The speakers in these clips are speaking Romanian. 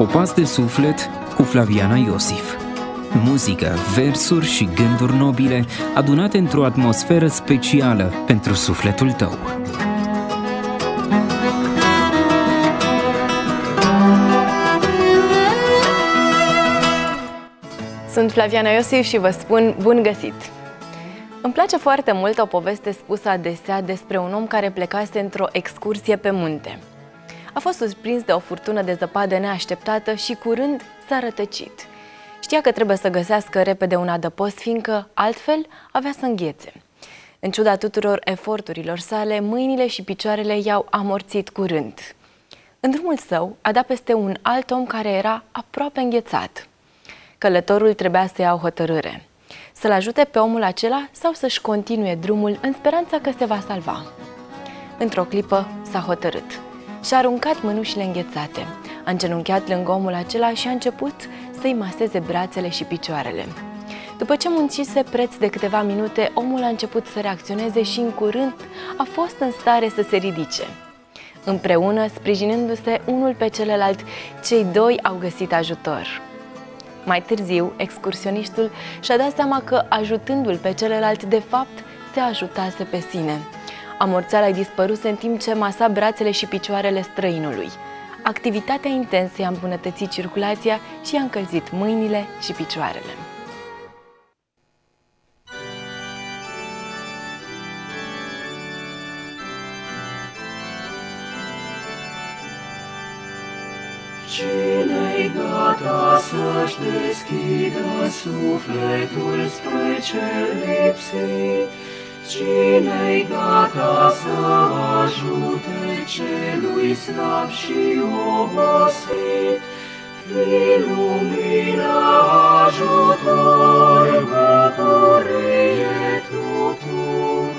Popas de suflet cu Flaviana Iosif. Muzică, versuri și gânduri nobile adunate într-o atmosferă specială pentru sufletul tău. Sunt Flaviana Iosif și vă spun bun găsit! Îmi place foarte mult o poveste spusă adesea despre un om care plecase într-o excursie pe munte. A fost surprins de o furtună de zăpadă neașteptată și curând s-a rătăcit. Știa că trebuie să găsească repede un adăpost, fiindcă altfel avea să înghețe. În ciuda tuturor eforturilor sale, mâinile și picioarele i-au amorțit curând. În drumul său a dat peste un alt om care era aproape înghețat. Călătorul trebuia să ia o hotărâre: să-l ajute pe omul acela sau să-și continue drumul în speranța că se va salva. Într-o clipă s-a hotărât. Și-a aruncat mânușile înghețate, a îngenunchiat lângă omul acela și a început să-i maseze brațele și picioarele. După ce muncise preț de câteva minute, omul a început să reacționeze și în curând a fost în stare să se ridice. Împreună, sprijinându-se unul pe celălalt, cei doi au găsit ajutor. Mai târziu, excursionistul și-a dat seama că, ajutându-l pe celălalt, de fapt, se ajutase pe sine. Amorțeala-i dispăruse în timp ce masa brațele și picioarele străinului. Activitatea intensă i-a îmbunătățit circulația și i-a încălzit mâinile și picioarele. Cine-i gata să-și deschidă sufletul spre cel lipsit? Cine-i gata să ajute celui slab și obosit? Fii lumină, ajutor, bucurie tuturor.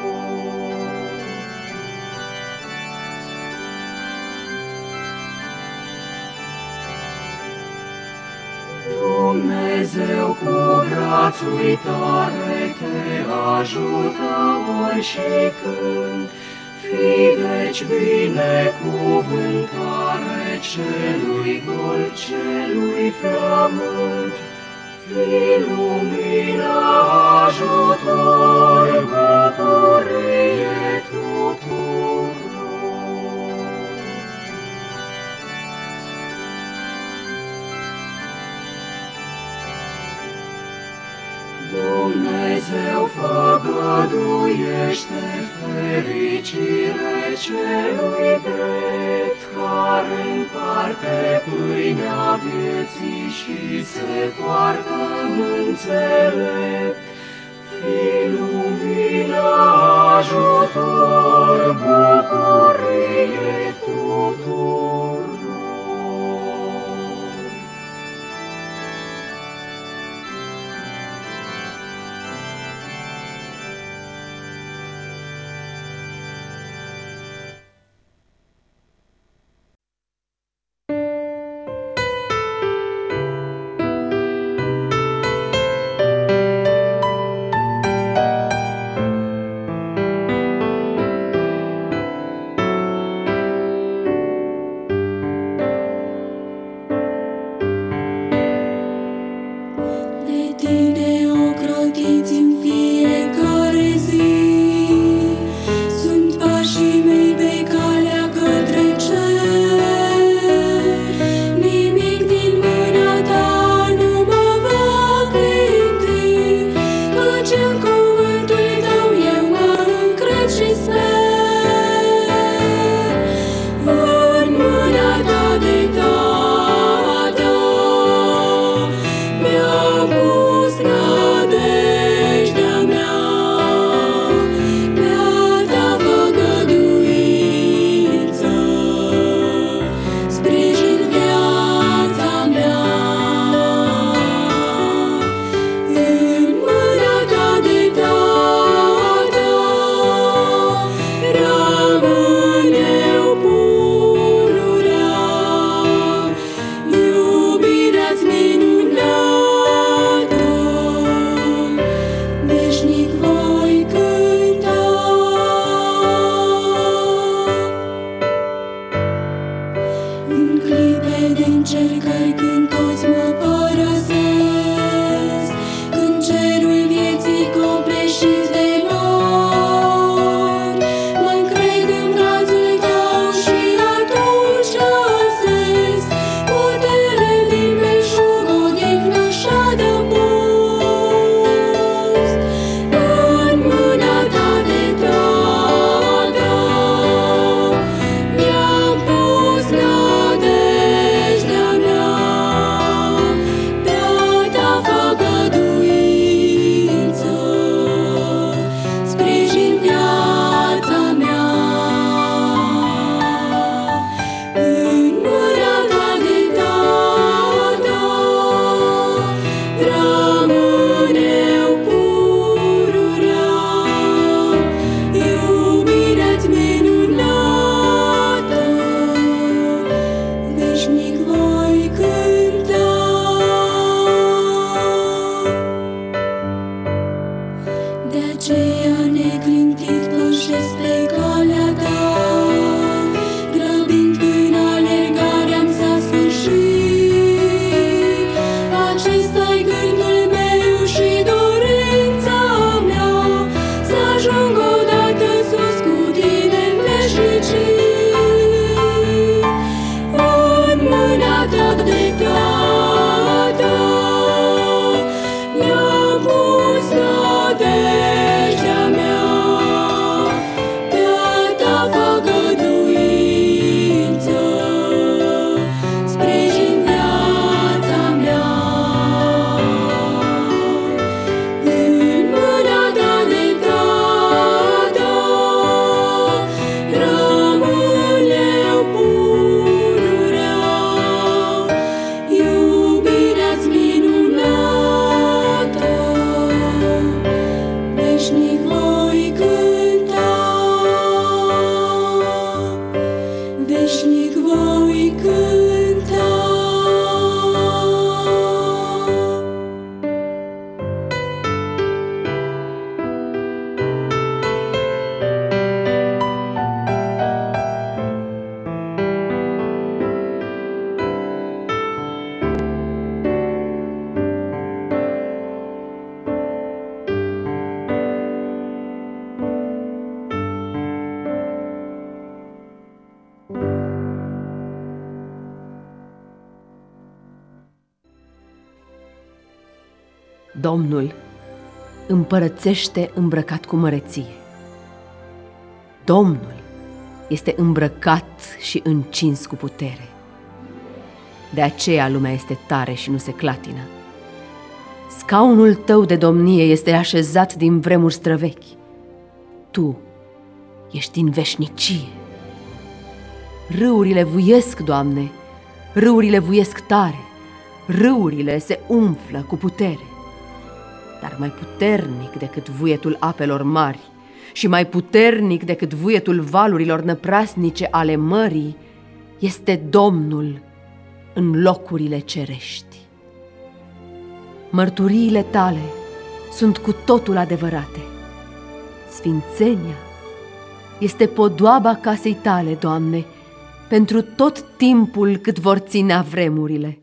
Dumnezeu cu braț uitare te ajută ori și când. Fii deci binecuvântare celui gol, celui flământ. Fii lumină, ajutor, bucurie tuturor. Dumnezeu făgăduiește fericire celui drept, care împarte pâinea vieții și se poartă înțelept. Fii lumină, ajutor, bucurie tuturor. Cred în cercări când toți mă părăsesc, când cerul vieții copleșit de nori. Mă încred în brațul tău și atunci găsesc putere din belșug, odihnă și adăpost. În mâna ta de tată mi-am pus nădejdea mea, pe-a ta făgăduință sprijin viața mea. În mâna ta de tată rămân eu pururea, iubirea-ți minunată, veșnic voi cânta. De aceea neclintit pășesc pe calea ta, grăbind până alergarea-mi s-a sfârșit. Acesta-i gândul meu și dorința mea, să ajung odată sus cu tine în veșnicii. În mâna ta de tată mi-am pus nădejdea mea, pe-a ta făgăduință sprijin viața mea. În mâna ta de tată rămân eu pururea, iubirea-ți minunată, veșnic voi cânta, veșnic voi cânta. Domnul împărățește îmbrăcat cu măreție. Domnul este îmbrăcat și încins cu putere. De aceea lumea este tare și nu se clatină. Scaunul tău de domnie este așezat din vremuri străvechi. Tu ești din veșnicie. Râurile vuiesc, Doamne, râurile vuiesc tare, râurile se umflă cu putere. Dar mai puternic decât vuietul apelor mari și mai puternic decât vuietul valurilor năprasnice ale mării este Domnul în locurile cerești. Mărturiile tale sunt cu totul adevărate. Sfințenia este podoaba casei tale, Doamne, pentru tot timpul cât vor ținea vremurile.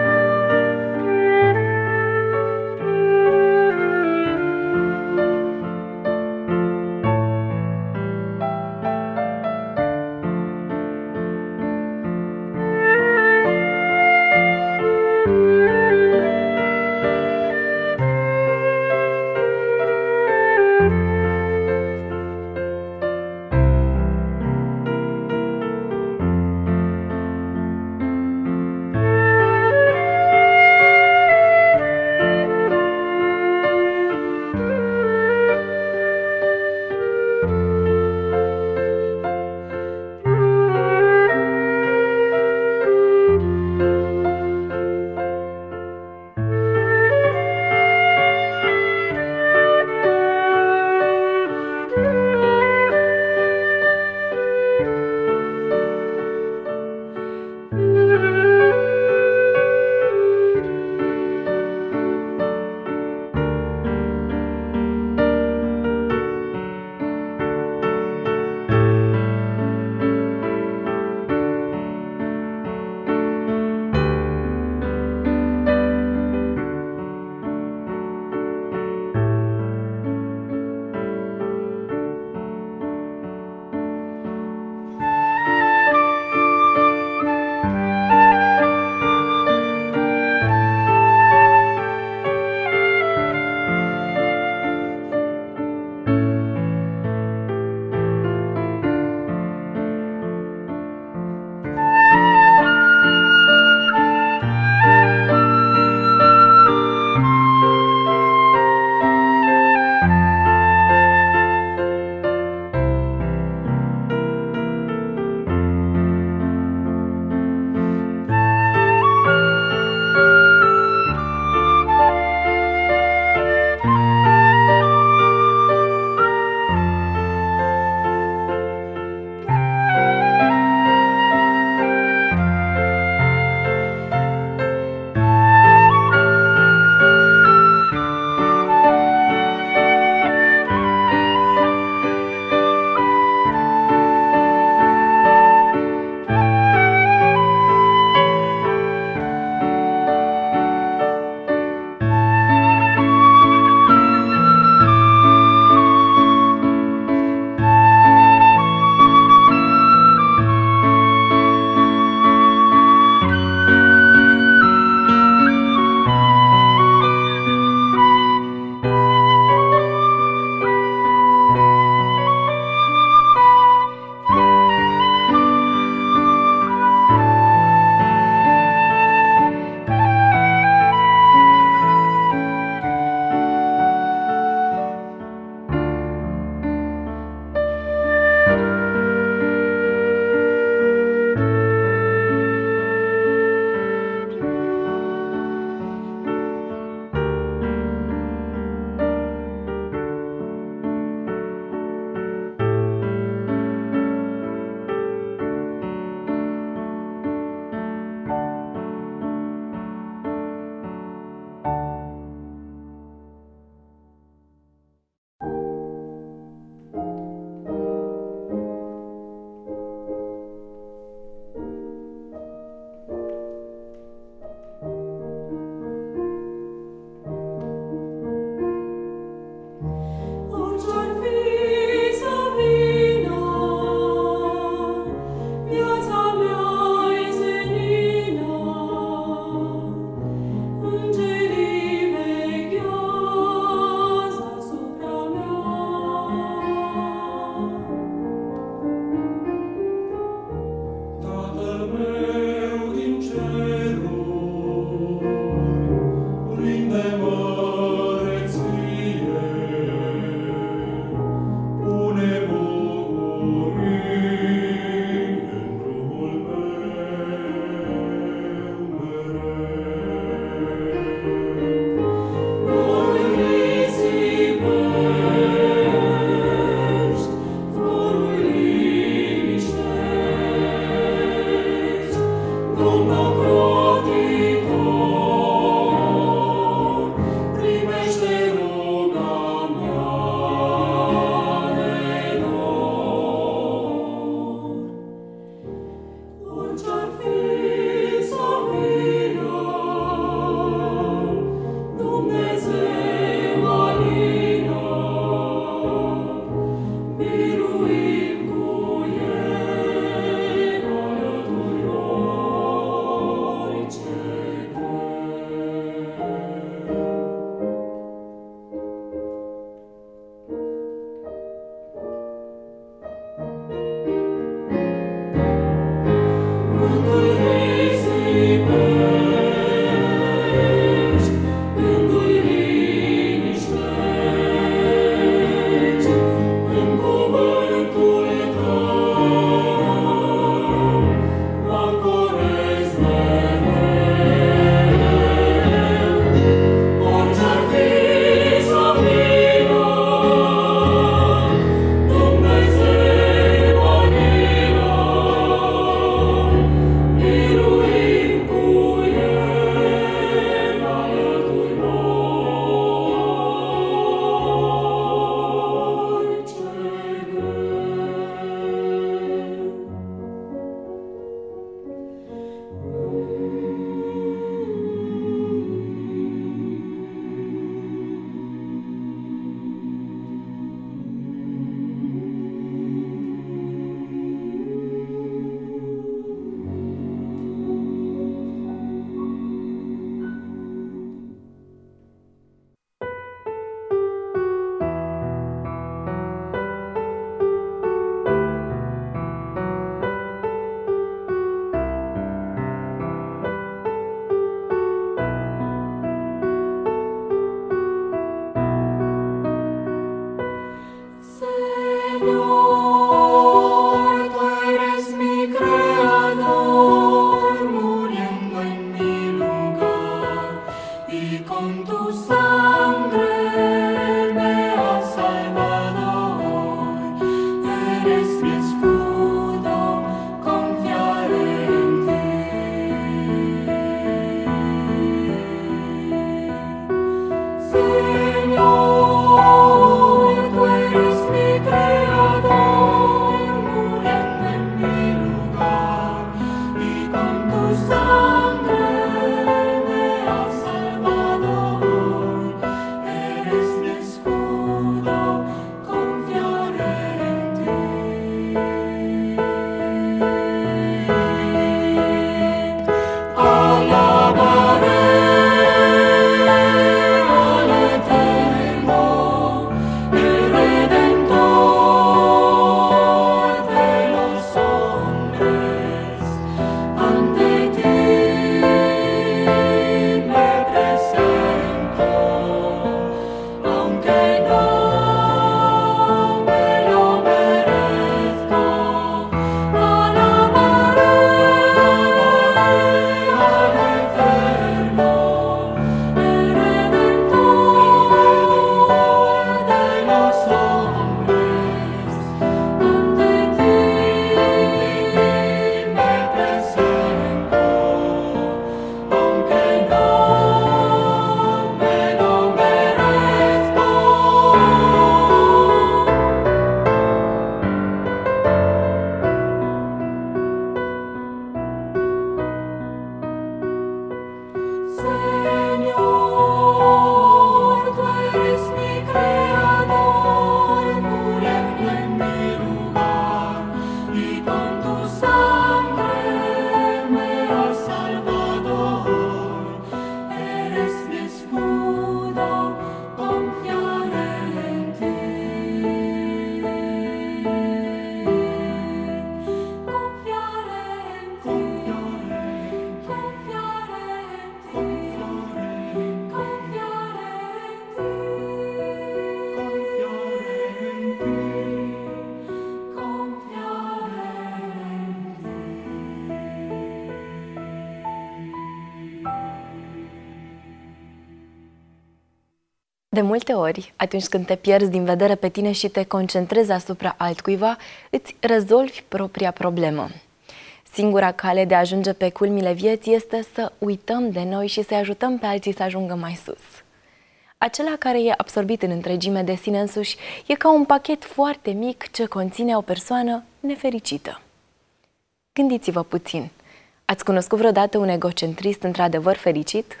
De multe ori, atunci când te pierzi din vedere pe tine și te concentrezi asupra altcuiva, îți rezolvi propria problemă. Singura cale de a ajunge pe culmile vieții este să uităm de noi și să ajutăm pe alții să ajungă mai sus. Acela care e absorbit în întregime de sine însuși e ca un pachet foarte mic ce conține o persoană nefericită. Gândiți-vă puțin. Ați cunoscut vreodată un egocentrist într-adevăr fericit?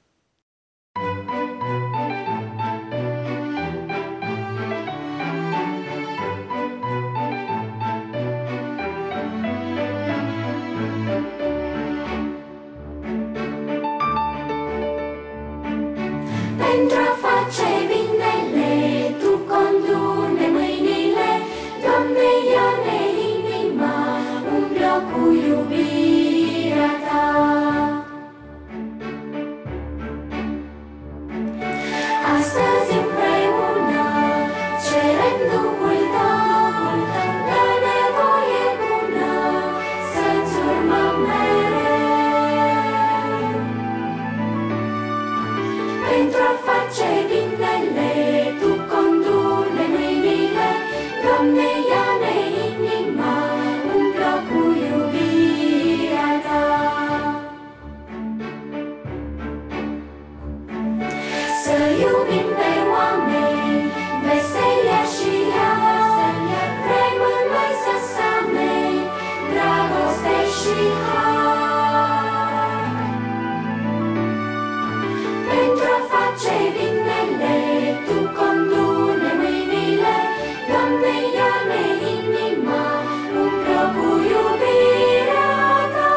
Pentru a face binele, Tu condu-ne mâinile, Doamne, ia-ne inima, umplă cu iubirea Ta. Astăzi împreună cerem Duhul Tău, dă nevoie bună să-ți urmăm mereu. Pentru a face binele, Tu condu-ne mâinile, Doamne, ia-ne inima, umplă cu iubirea Ta. Să iubim pe oameni, veselia și har, vrem în noi să samei dragoste și har. Pentru a face binele, Tu condu-ne mâinile, Doamne, ia-ne inima, umplă cu iubirea Ta.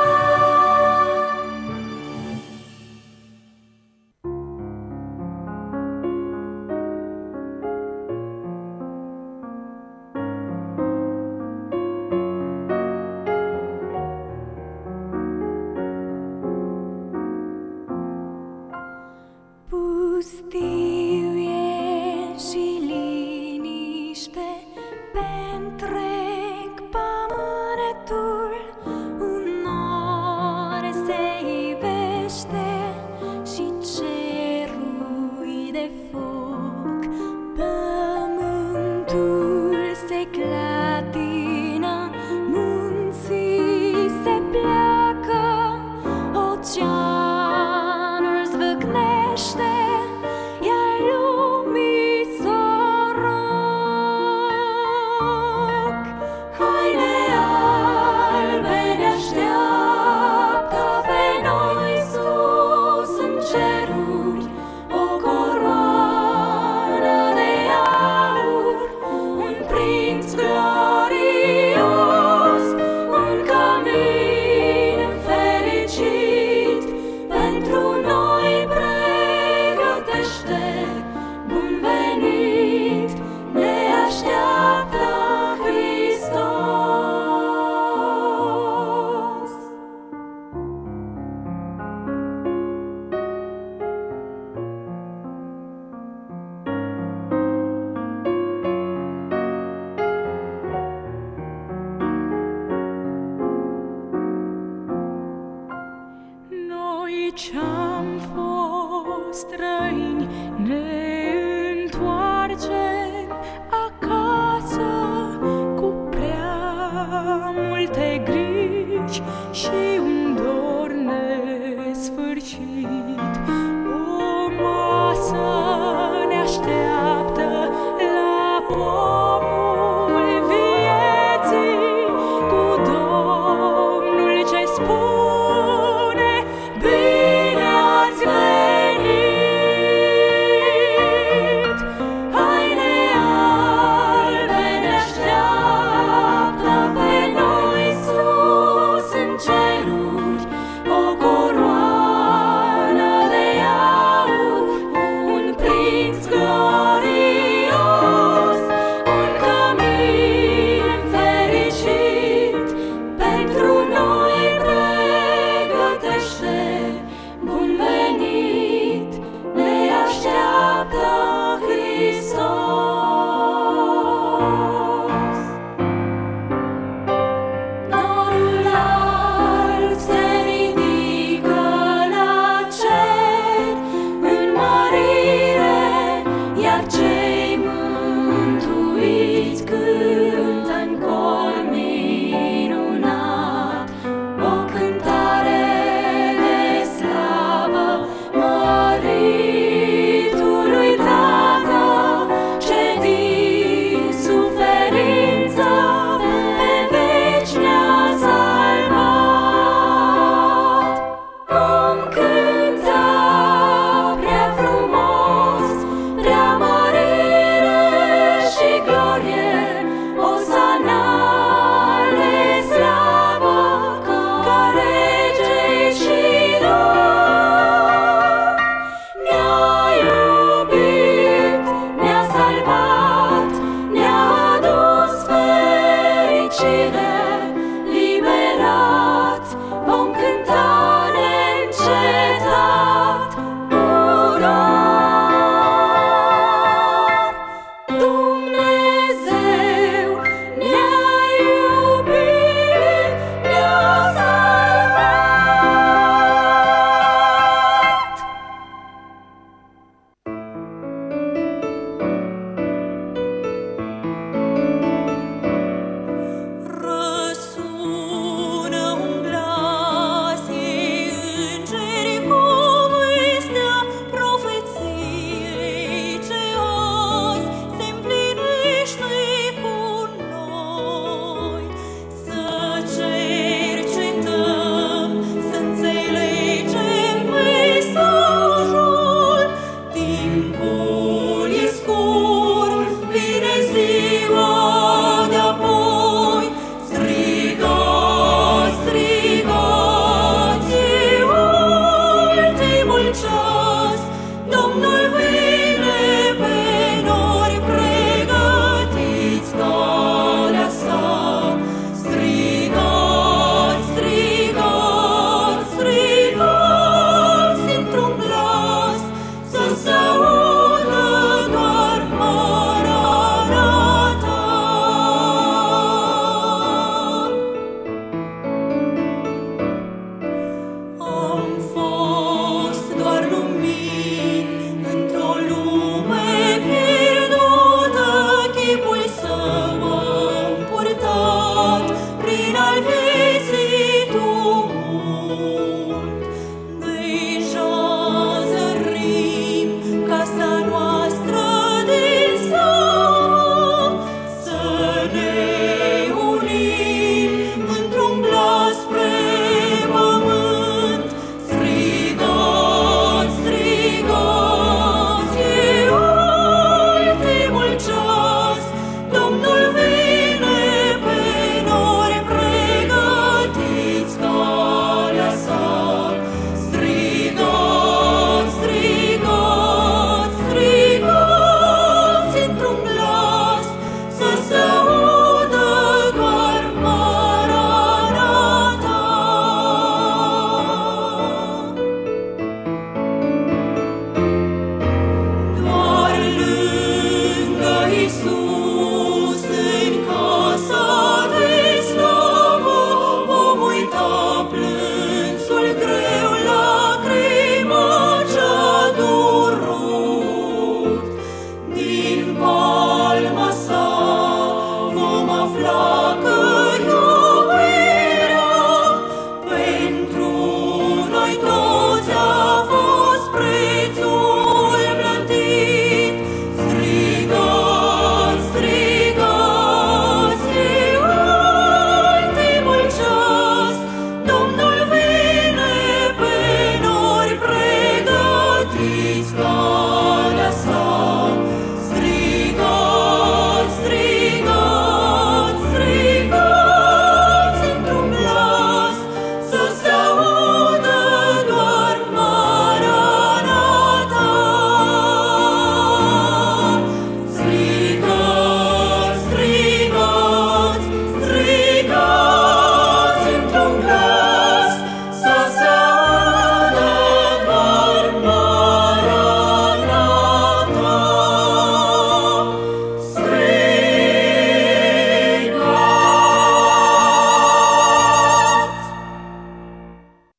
Pustiu e și liniște pe-ntreg pământul, un nor se ivește și cerul de foc. Pământul se clatină, munții se pleacă, oceanul zvâcnește, iar lumii soroc. Haine albe ne așteaptă pe noi sus în ceruri, o coroană de aur, un prinț glorios, un cămin fericit pentru noi pregătește. Bun venit, ne așteaptă Hristos. Noi ce-am fost străini ne întoarcem acasă cu prea multe griji și un dor nesfârșit. O masă ne așteaptă la pomul vieții, cu Domnul ce spune: bine ați venit! Haine albe ne așteaptă pe noi sus în cer.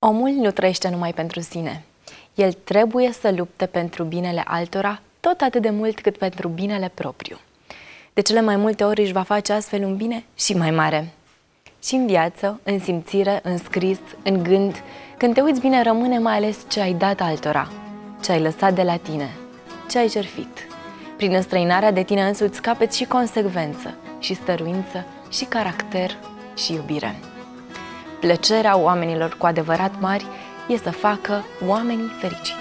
Omul nu trăiește numai pentru sine. El trebuie să lupte pentru binele altora tot atât de mult cât pentru binele propriu. De cele mai multe ori își va face astfel un bine și mai mare. Și în viață, în simțire, în scris, în gând, când te uiți bine, rămâne mai ales ce ai dat altora, ce ai lăsat de la tine, ce ai jertfit. Prin înstrăinarea de tine însuți capeți și consecvență, și stăruință, și caracter, și iubire. Plăcerea oamenilor cu adevărat mari e să facă oamenii fericiți.